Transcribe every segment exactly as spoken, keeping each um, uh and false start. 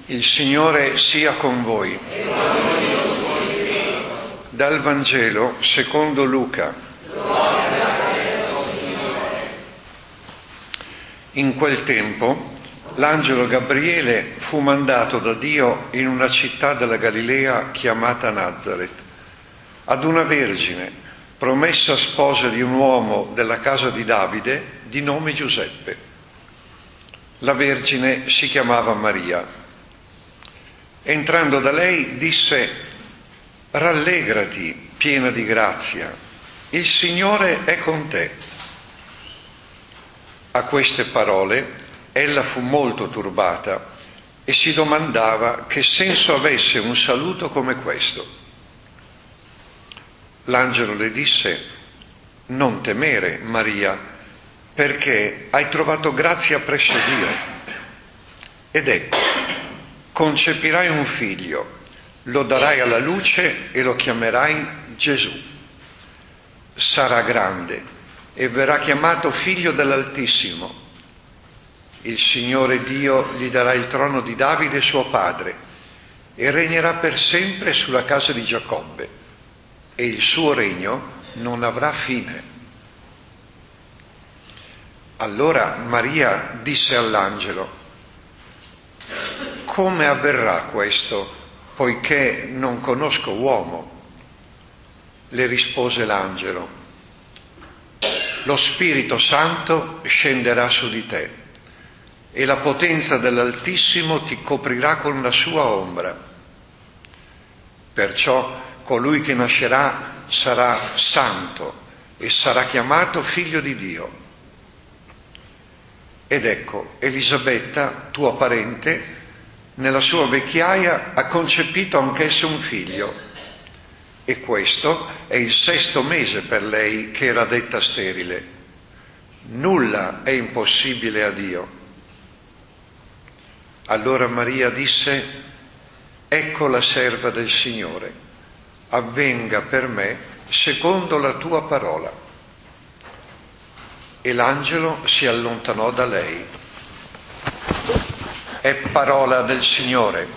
Il Signore sia con voi. Dal Vangelo secondo Luca. In quel tempo l'angelo Gabriele fu mandato da Dio in una città della Galilea chiamata Nazaret, ad una vergine promessa sposa di un uomo della casa di Davide di nome Giuseppe. La vergine si chiamava Maria. Entrando da lei disse: «Rallegrati, piena di grazia, il Signore è con te». A queste parole ella fu molto turbata e si domandava che senso avesse un saluto come questo. L'angelo le disse: «Non temere, Maria, perché hai trovato grazia presso Dio. Ed ecco, concepirai un figlio, lo darai alla luce e lo chiamerai Gesù. Sarà grande e verrà chiamato figlio dell'Altissimo. Il Signore Dio gli darà il trono di Davide suo padre e regnerà per sempre sulla casa di Giacobbe e il suo regno non avrà fine». Allora Maria disse all'angelo: «Come avverrà questo, poiché non conosco uomo?» Le rispose l'angelo: «Lo Spirito Santo scenderà su di te e la potenza dell'Altissimo ti coprirà con la sua ombra. Perciò colui che nascerà sarà santo e sarà chiamato figlio di Dio. Ed ecco, Elisabetta, tua parente, nella sua vecchiaia ha concepito anch'essa un figlio, e questo è il sesto mese per lei che era detta sterile. Nulla è impossibile a Dio». Allora Maria disse: «Ecco la serva del Signore, avvenga per me secondo la tua parola». E l'angelo si allontanò da lei. È parola del Signore.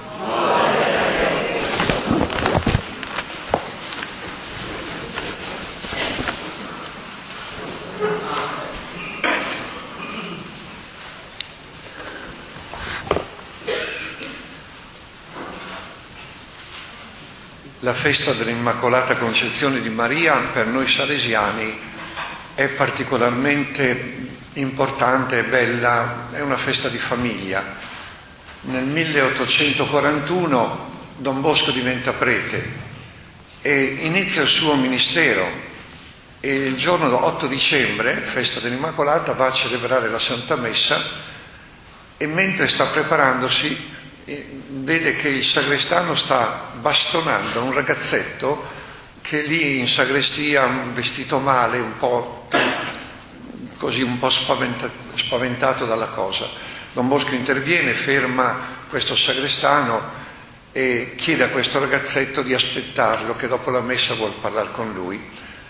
La festa dell'Immacolata Concezione di Maria per noi salesiani è particolarmente importante e bella, è una festa di famiglia. Nel milleottocentoquarantuno Don Bosco diventa prete e inizia il suo ministero, e il giorno otto dicembre, festa dell'Immacolata, va a celebrare la Santa Messa e mentre sta preparandosi vede che il sagrestano sta bastonando un ragazzetto che lì in sagrestia, vestito male, un po' così, un po' spaventa, spaventato dalla cosa. Don Bosco interviene, ferma questo sagrestano e chiede a questo ragazzetto di aspettarlo, che dopo la messa vuol parlare con lui.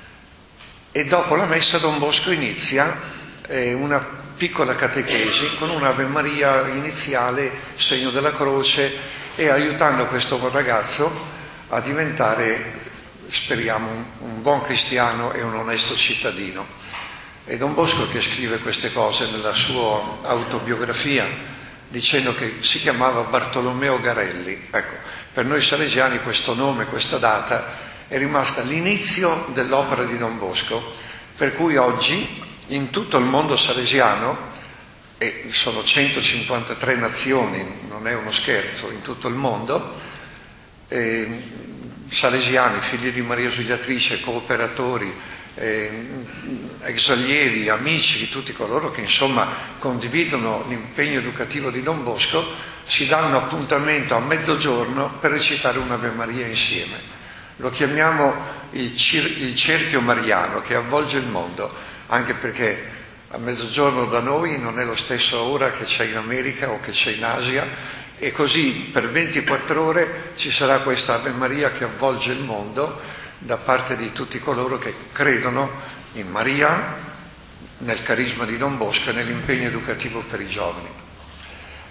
E dopo la messa Don Bosco inizia eh, una piccola catechesi con un'Ave Maria iniziale, segno della croce, e aiutando questo ragazzo a diventare, speriamo, un, un buon cristiano e un onesto cittadino. E Don Bosco, che scrive queste cose nella sua autobiografia, dicendo che si chiamava Bartolomeo Garelli. Ecco, per noi salesiani questo nome, questa data è rimasta l'inizio dell'opera di Don Bosco, per cui oggi in tutto il mondo salesiano, e sono centocinquantatré nazioni, non è uno scherzo, in tutto il mondo, eh, salesiani, figli di Maria Ausiliatrice, cooperatori, eh, ex allievi, amici di tutti coloro che insomma condividono l'impegno educativo di Don Bosco, si danno appuntamento a mezzogiorno per recitare un'Ave Maria insieme. Lo chiamiamo il, cir- il cerchio mariano che avvolge il mondo, anche perché a mezzogiorno da noi non è lo stesso ora che c'è in America o che c'è in Asia, e così per ventiquattro ore ci sarà questa Ave Maria che avvolge il mondo da parte di tutti coloro che credono in Maria, nel carisma di Don Bosco e nell'impegno educativo per i giovani.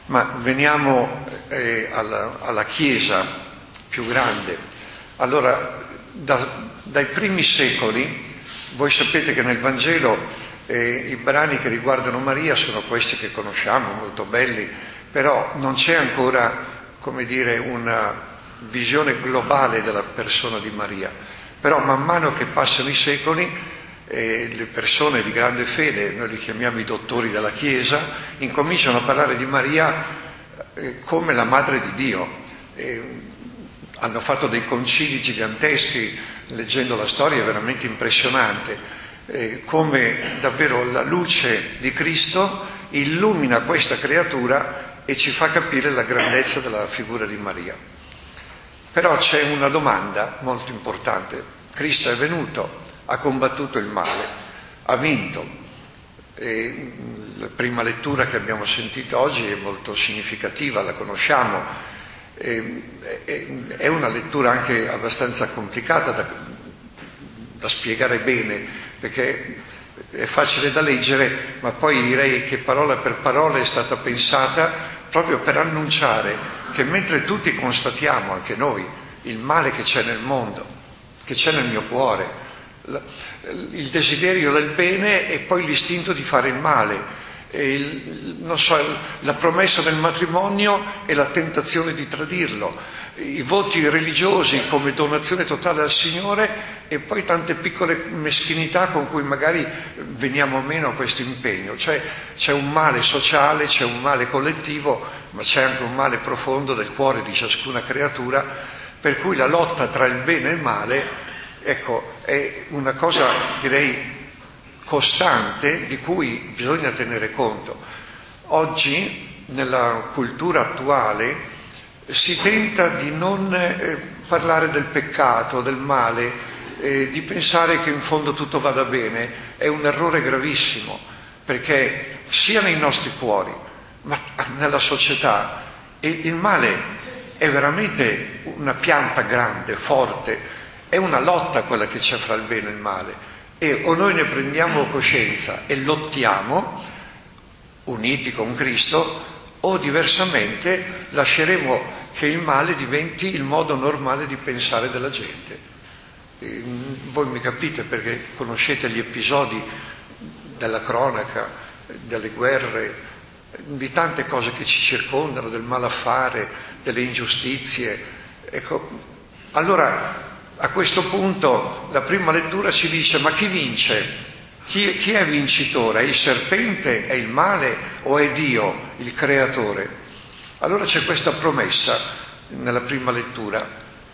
Ma veniamo eh, alla, alla Chiesa più grande. Allora, da, dai primi secoli, voi sapete che nel Vangelo eh, i brani che riguardano Maria sono questi che conosciamo, molto belli, però non c'è ancora, come dire, una visione globale della persona di Maria. Però man mano che passano i secoli, eh, le persone di grande fede, noi li chiamiamo i dottori della Chiesa, incominciano a parlare di Maria eh, come la madre di Dio. Eh, hanno fatto dei concili giganteschi, leggendo la storia è veramente impressionante, eh, come davvero la luce di Cristo illumina questa creatura e ci fa capire la grandezza della figura di Maria. Però c'è una domanda molto importante. Cristo è venuto, ha combattuto il male, ha vinto. E la prima lettura che abbiamo sentito oggi è molto significativa, la conosciamo. È una lettura anche abbastanza complicata da, da spiegare bene, perché è facile da leggere, ma poi direi che parola per parola è stata pensata proprio per annunciare che mentre tutti constatiamo, anche noi, il male che c'è nel mondo, che c'è nel mio cuore, il desiderio del bene e poi l'istinto di fare il male, e il, non so, la promessa del matrimonio e la tentazione di tradirlo, i voti religiosi come donazione totale al Signore e poi tante piccole meschinità con cui magari veniamo meno a questo impegno. Cioè c'è un male sociale, c'è un male collettivo, ma c'è anche un male profondo del cuore di ciascuna creatura, per cui la lotta tra il bene e il male, ecco, è una cosa, direi, costante di cui bisogna tenere conto. Oggi, nella cultura attuale, si tenta di non eh, parlare del peccato, del male, eh, di pensare che in fondo tutto vada bene. È un errore gravissimo, perché sia nei nostri cuori, ma nella società, il male è veramente una pianta grande, forte, è una lotta quella che c'è fra il bene e il male. E o noi ne prendiamo coscienza e lottiamo, uniti con Cristo, o diversamente lasceremo che il male diventi il modo normale di pensare della gente. E voi mi capite, perché conoscete gli episodi della cronaca, delle guerre, di tante cose che ci circondano, del malaffare, delle ingiustizie. Ecco, allora a questo punto la prima lettura ci dice: ma chi vince? Chi, chi è vincitore? È il serpente? È il male? O è Dio, il creatore? Allora c'è questa promessa nella prima lettura: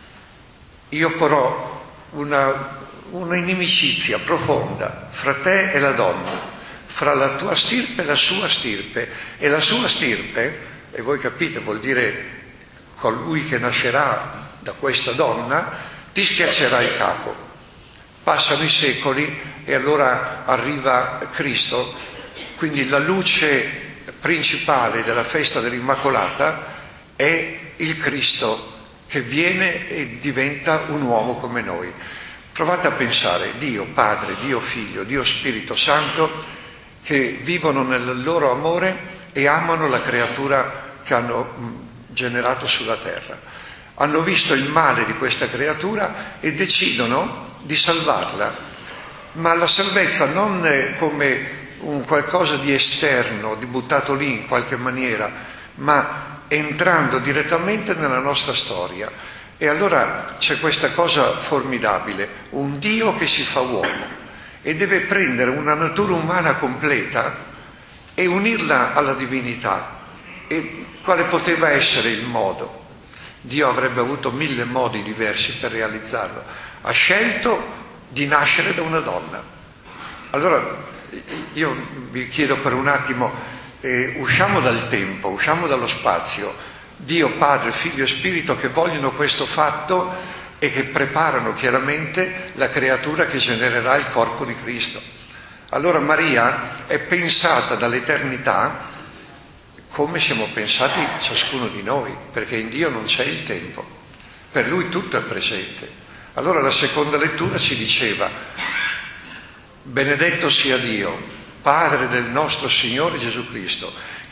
io porrò una, una inimicizia profonda fra te e la donna, fra la tua stirpe e la sua stirpe. E la sua stirpe, e voi capite, vuol dire colui che nascerà da questa donna, ti schiaccerà il capo. Passano i secoli e allora arriva Cristo, quindi la luce principale della festa dell'Immacolata è il Cristo che viene e diventa un uomo come noi. Provate a pensare, Dio Padre, Dio Figlio, Dio Spirito Santo, che vivono nel loro amore e amano la creatura che hanno generato sulla terra. Hanno visto il male di questa creatura e decidono di salvarla, ma la salvezza non è come un qualcosa di esterno, di buttato lì in qualche maniera, ma entrando direttamente nella nostra storia. E allora c'è questa cosa formidabile, un Dio che si fa uomo e deve prendere una natura umana completa e unirla alla divinità. E quale poteva essere il modo? Dio avrebbe avuto mille modi diversi per realizzarlo. Ha scelto di nascere da una donna. Allora io vi chiedo per un attimo, eh, usciamo dal tempo, usciamo dallo spazio. Dio Padre, Figlio e Spirito che vogliono questo fatto e che preparano chiaramente la creatura che genererà il corpo di Cristo. Allora Maria è pensata dall'eternità come siamo pensati ciascuno di noi, perché in Dio non c'è il tempo, per Lui tutto è presente. Allora la seconda lettura ci diceva: benedetto sia Dio, Padre del nostro Signore Gesù Cristo,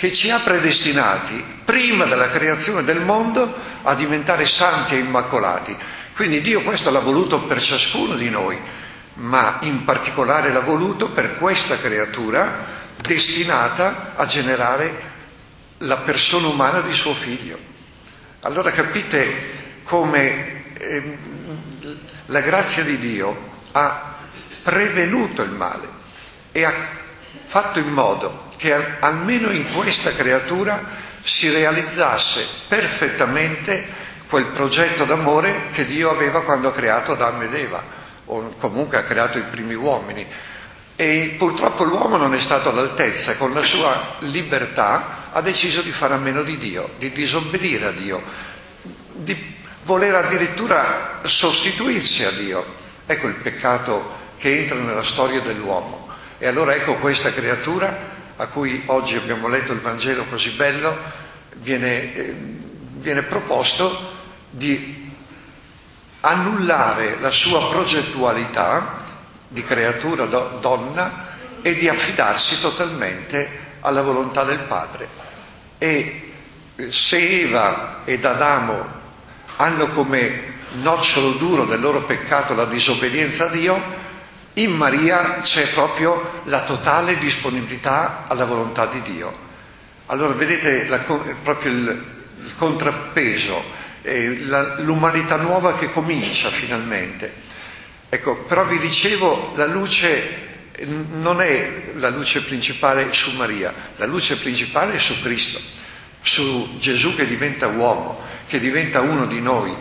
che ci ha predestinati prima della creazione del mondo a diventare santi e immacolati. Quindi Dio questo l'ha voluto per ciascuno di noi, ma in particolare l'ha voluto per questa creatura destinata a generare la persona umana di suo figlio. Allora capite come eh, la grazia di Dio ha prevenuto il male e ha fatto in modo che almeno in questa creatura si realizzasse perfettamente quel progetto d'amore che Dio aveva quando ha creato Adamo ed Eva, o comunque ha creato i primi uomini. E purtroppo l'uomo non è stato all'altezza e con la sua libertà ha deciso di fare a meno di Dio, di disobbedire a Dio, di voler addirittura sostituirsi a Dio. Ecco il peccato che entra nella storia dell'uomo. E allora ecco questa creatura a cui oggi abbiamo letto il Vangelo così bello, viene, eh, viene proposto di annullare la sua progettualità di creatura do, donna e di affidarsi totalmente alla volontà del Padre. E se Eva ed Adamo hanno come nocciolo duro del loro peccato la disobbedienza a Dio, in Maria c'è proprio la totale disponibilità alla volontà di Dio. Allora vedete la, proprio il, il contrappeso, eh, la, l'umanità nuova che comincia finalmente. Ecco, però vi dicevo, la luce non è la luce principale su Maria, la luce principale è su Cristo, su Gesù che diventa uomo, che diventa uno di noi,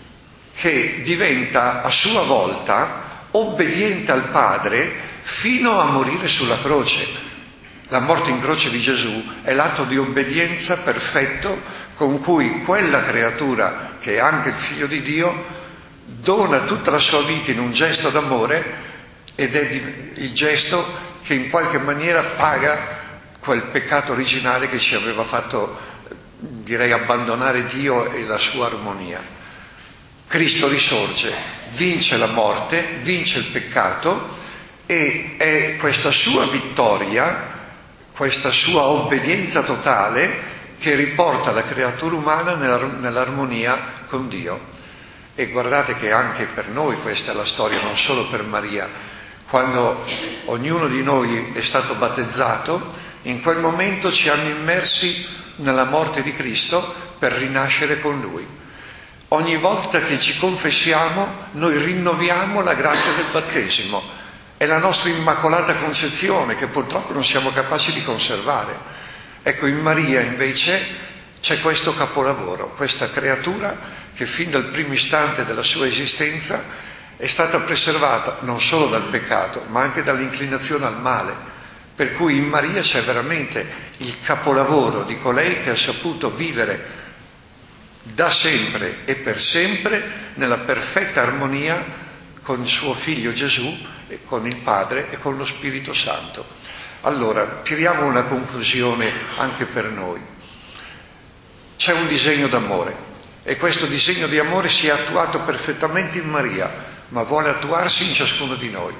che diventa a sua volta obbediente al Padre fino a morire sulla croce. La morte in croce di Gesù è l'atto di obbedienza perfetto con cui quella creatura, che è anche il Figlio di Dio, dona tutta la sua vita in un gesto d'amore, ed è il gesto che in qualche maniera paga quel peccato originale che ci aveva fatto, direi, abbandonare Dio e la sua armonia. Cristo risorge, vince la morte, vince il peccato, e è questa sua vittoria, questa sua obbedienza totale che riporta la creatura umana nell'armonia con Dio. E guardate che anche per noi questa è la storia, non solo per Maria. Quando ognuno di noi è stato battezzato, in quel momento ci hanno immersi nella morte di Cristo per rinascere con Lui. Ogni volta che ci confessiamo, noi rinnoviamo la grazia del battesimo. È la nostra immacolata concezione che purtroppo non siamo capaci di conservare. Ecco, in Maria invece c'è questo capolavoro, questa creatura che fin dal primo istante della sua esistenza è stata preservata non solo dal peccato, ma anche dall'inclinazione al male. Per cui in Maria c'è veramente il capolavoro di colei che ha saputo vivere da sempre e per sempre nella perfetta armonia con suo figlio Gesù, e con il Padre e con lo Spirito Santo. Allora, tiriamo una conclusione anche per noi. C'è un disegno d'amore e questo disegno di amore si è attuato perfettamente in Maria, ma vuole attuarsi in ciascuno di noi.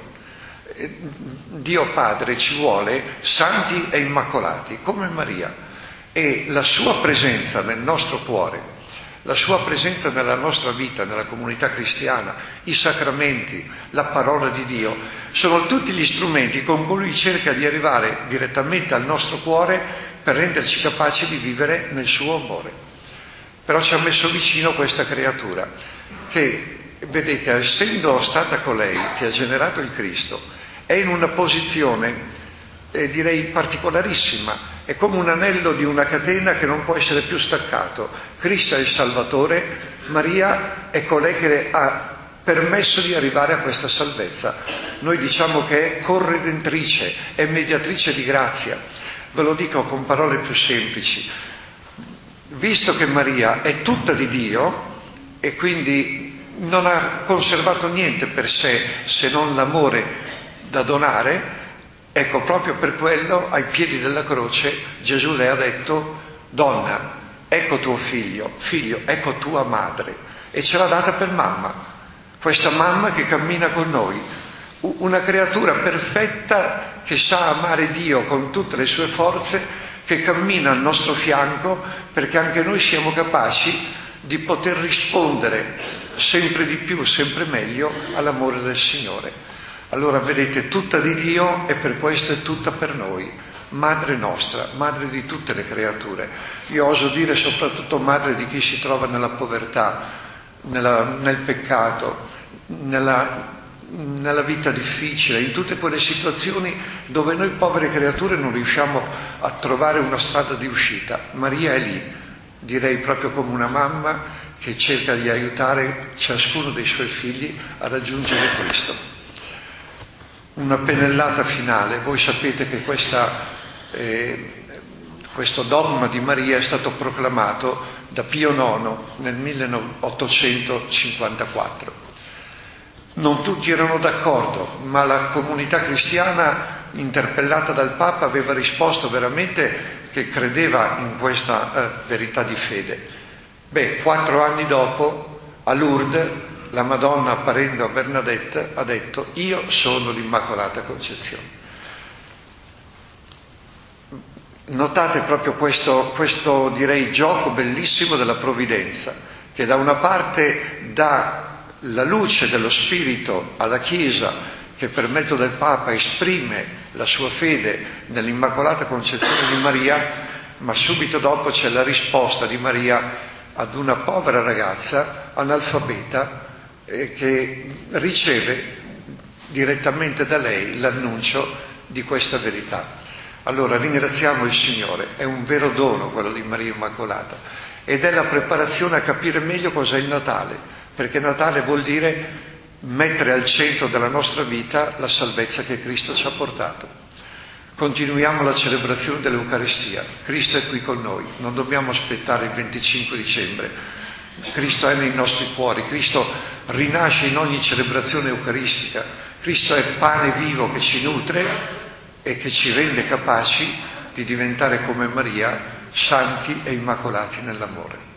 Dio Padre ci vuole santi e immacolati come Maria, e la sua presenza nel nostro cuore, la sua presenza nella nostra vita, nella comunità cristiana, i sacramenti, la parola di Dio, sono tutti gli strumenti con cui Lui cerca di arrivare direttamente al nostro cuore per renderci capaci di vivere nel suo amore. Però ci ha messo vicino questa creatura che, vedete, essendo stata colei che ha generato il Cristo, è in una posizione, eh, direi, particolarissima. È come un anello di una catena che non può essere più staccato. Cristo è il Salvatore, Maria è colei che ha permesso di arrivare a questa salvezza. Noi diciamo che è corredentrice, è mediatrice di grazia. Ve lo dico con parole più semplici. Visto che Maria è tutta di Dio e quindi non ha conservato niente per sé se non l'amore da donare, ecco, proprio per quello ai piedi della croce Gesù le ha detto: donna, ecco tuo figlio, figlio, ecco tua madre, e ce l'ha data per mamma, questa mamma che cammina con noi, una creatura perfetta che sa amare Dio con tutte le sue forze, che cammina al nostro fianco perché anche noi siamo capaci di poter rispondere sempre di più, sempre meglio all'amore del Signore. Allora vedete, tutta di Dio e per questo è tutta per noi, madre nostra, madre di tutte le creature. Io oso dire soprattutto madre di chi si trova nella povertà, nella, nel peccato, nella, nella vita difficile, in tutte quelle situazioni dove noi povere creature non riusciamo a trovare una strada di uscita. Maria è lì, direi proprio come una mamma che cerca di aiutare ciascuno dei suoi figli a raggiungere Cristo. Una pennellata finale. Voi sapete che questa, eh, questo dogma di Maria è stato proclamato da Pio nono nel milleottocentocinquantaquattro. Non tutti erano d'accordo, ma la comunità cristiana, interpellata dal Papa, aveva risposto veramente che credeva in questa eh, verità di fede. Beh, quattro anni dopo, a Lourdes, la Madonna, apparendo a Bernadette, ha detto: io sono l'Immacolata Concezione. Notate proprio questo, questo, direi, gioco bellissimo della provvidenza, che da una parte dà la luce dello Spirito alla Chiesa, che per mezzo del Papa esprime la sua fede nell'Immacolata Concezione di Maria, ma subito dopo c'è la risposta di Maria ad una povera ragazza analfabeta eh, che riceve direttamente da lei l'annuncio di questa verità. Allora ringraziamo il Signore, è un vero dono quello di Maria Immacolata ed è la preparazione a capire meglio cos'è il Natale, perché Natale vuol dire mettere al centro della nostra vita la salvezza che Cristo ci ha portato. Continuiamo la celebrazione dell'Eucaristia. Cristo è qui con noi, non dobbiamo aspettare il venticinque dicembre. Cristo è nei nostri cuori, Cristo rinasce in ogni celebrazione eucaristica. Cristo è pane vivo che ci nutre e che ci rende capaci di diventare come Maria, santi e immacolati nell'amore.